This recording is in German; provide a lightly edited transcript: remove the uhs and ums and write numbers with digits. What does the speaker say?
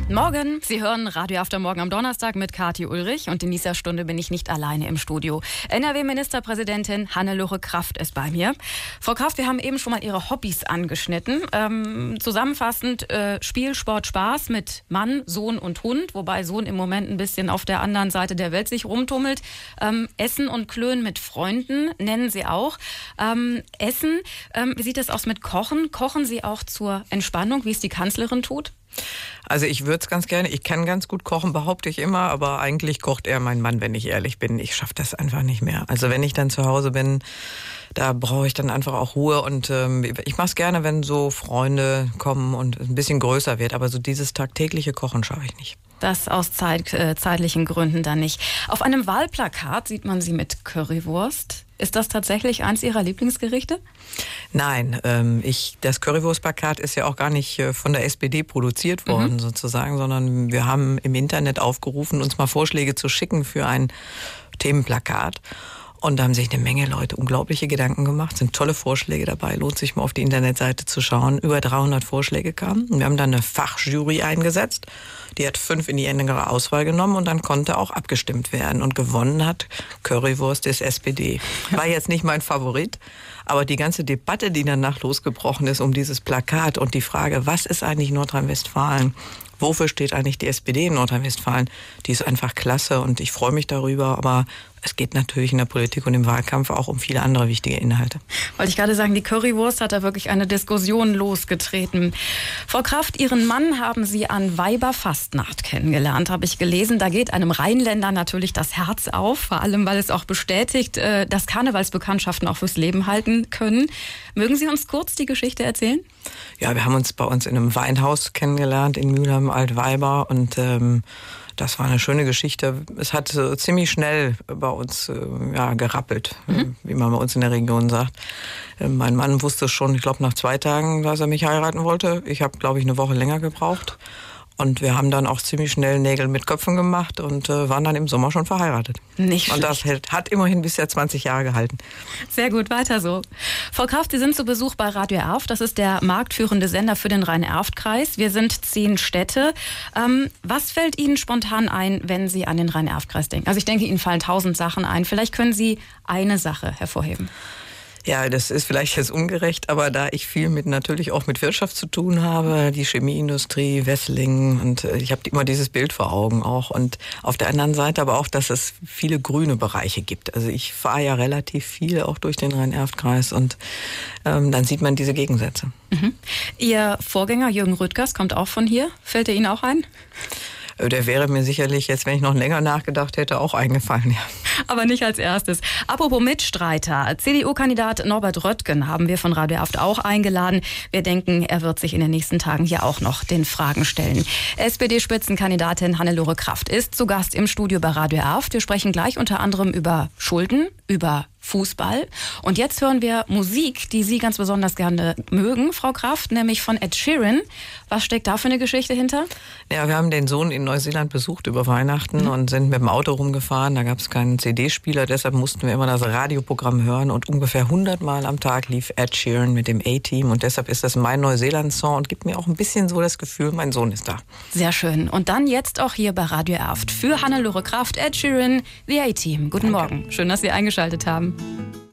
Morgen, Sie hören Radio After Morgen am Donnerstag mit Kathi Ulrich und in dieser Stunde bin ich nicht alleine im Studio. NRW-Ministerpräsidentin Hannelore Kraft ist bei mir. Frau Kraft, wir haben eben schon mal Ihre Hobbys angeschnitten. Zusammenfassend Spiel, Sport, Spaß mit Mann, Sohn und Hund, wobei Sohn im Moment ein bisschen auf der anderen Seite der Welt sich rumtummelt. Essen und Klönen mit Freunden nennen Sie auch. Essen, wie sieht es aus mit Kochen? Kochen Sie auch zur Entspannung, wie es die Kanzlerin tut? Also ich würde es ganz gerne. Ich kann ganz gut kochen, behaupte ich immer, aber eigentlich kocht eher mein Mann, wenn ich ehrlich bin. Ich schaffe das einfach nicht mehr. Also wenn ich dann zu Hause bin, da brauche ich dann einfach auch Ruhe und ich mache es gerne, wenn so Freunde kommen und es ein bisschen größer wird, aber so dieses tagtägliche Kochen schaffe ich nicht. Das aus zeitlichen Gründen dann nicht. Auf einem Wahlplakat sieht man Sie mit Currywurst. Ist das tatsächlich eins Ihrer Lieblingsgerichte? Nein, das Currywurstplakat ist ja auch gar nicht von der SPD produziert worden sozusagen, sondern wir haben im Internet aufgerufen, uns mal Vorschläge zu schicken für ein Themenplakat. Und da haben sich eine Menge Leute unglaubliche Gedanken gemacht, sind tolle Vorschläge dabei, lohnt sich mal auf die Internetseite zu schauen. Über 300 Vorschläge kamen und wir haben dann eine Fachjury eingesetzt, die hat 5 in die engere Auswahl genommen und dann konnte auch abgestimmt werden. Und gewonnen hat Currywurst des SPD. War jetzt nicht mein Favorit, aber die ganze Debatte, die danach losgebrochen ist um dieses Plakat und die Frage, was ist eigentlich Nordrhein-Westfalen? Wofür steht eigentlich die SPD in Nordrhein-Westfalen? Die ist einfach klasse und ich freue mich darüber, aber es geht natürlich in der Politik und im Wahlkampf auch um viele andere wichtige Inhalte. Wollte ich gerade sagen, die Currywurst hat da wirklich eine Diskussion losgetreten. Frau Kraft, Ihren Mann haben Sie an Weiberfastnacht kennengelernt, habe ich gelesen. Da geht einem Rheinländer natürlich das Herz auf, vor allem weil es auch bestätigt, dass Karnevalsbekanntschaften auch fürs Leben halten können. Mögen Sie uns kurz die Geschichte erzählen? Ja, wir haben uns bei uns in einem Weinhaus kennengelernt in Mülheim Altweiber und das war eine schöne Geschichte. Es hat ziemlich schnell bei uns gerappelt, wie man bei uns in der Region sagt. Mein Mann wusste schon, ich glaube nach 2 Tagen, dass er mich heiraten wollte. Ich habe, glaube ich, eine Woche länger gebraucht. Und wir haben dann auch ziemlich schnell Nägel mit Köpfen gemacht und waren dann im Sommer schon verheiratet. Nicht schlecht. Und das hat immerhin bisher 20 Jahre gehalten. Sehr gut, weiter so. Frau Kraft, Sie sind zu Besuch bei Radio Erft. Das ist der marktführende Sender für den Rhein-Erft-Kreis. Wir sind 10 Städte. Was fällt Ihnen spontan ein, wenn Sie an den Rhein-Erft-Kreis denken? Also ich denke, Ihnen fallen 1000 Sachen ein. Vielleicht können Sie eine Sache hervorheben. Ja, das ist vielleicht jetzt ungerecht, aber da ich viel natürlich auch mit Wirtschaft zu tun habe, die Chemieindustrie, Wesseling und ich habe immer dieses Bild vor Augen auch und auf der anderen Seite aber auch, dass es viele grüne Bereiche gibt. Also ich fahre ja relativ viel auch durch den Rhein-Erft-Kreis und dann sieht man diese Gegensätze. Ihr Vorgänger Jürgen Rüttgers kommt auch von hier. Fällt er Ihnen auch ein? Der wäre mir sicherlich jetzt, wenn ich noch länger nachgedacht hätte, auch eingefallen, ja. Aber nicht als erstes. Apropos Mitstreiter. CDU-Kandidat Norbert Röttgen haben wir von Radio Erft auch eingeladen. Wir denken, er wird sich in den nächsten Tagen hier auch noch den Fragen stellen. SPD-Spitzenkandidatin Hannelore Kraft ist zu Gast im Studio bei Radio Erft. Wir sprechen gleich unter anderem über Schulden, über Fußball. Und jetzt hören wir Musik, die Sie ganz besonders gerne mögen, Frau Kraft, nämlich von Ed Sheeran. Was steckt da für eine Geschichte hinter? Ja, wir haben den Sohn in Neuseeland besucht über Weihnachten und sind mit dem Auto rumgefahren. Da gab es keinen CD-Spieler, deshalb mussten wir immer das Radioprogramm hören und ungefähr 100 Mal am Tag lief Ed Sheeran mit dem A-Team und deshalb ist das mein Neuseeland-Song und gibt mir auch ein bisschen so das Gefühl, mein Sohn ist da. Sehr schön. Und dann jetzt auch hier bei Radio Erft für Hannelore Kraft, Ed Sheeran, The A-Team. Guten Morgen. Schön, dass Sie eingeschaltet haben.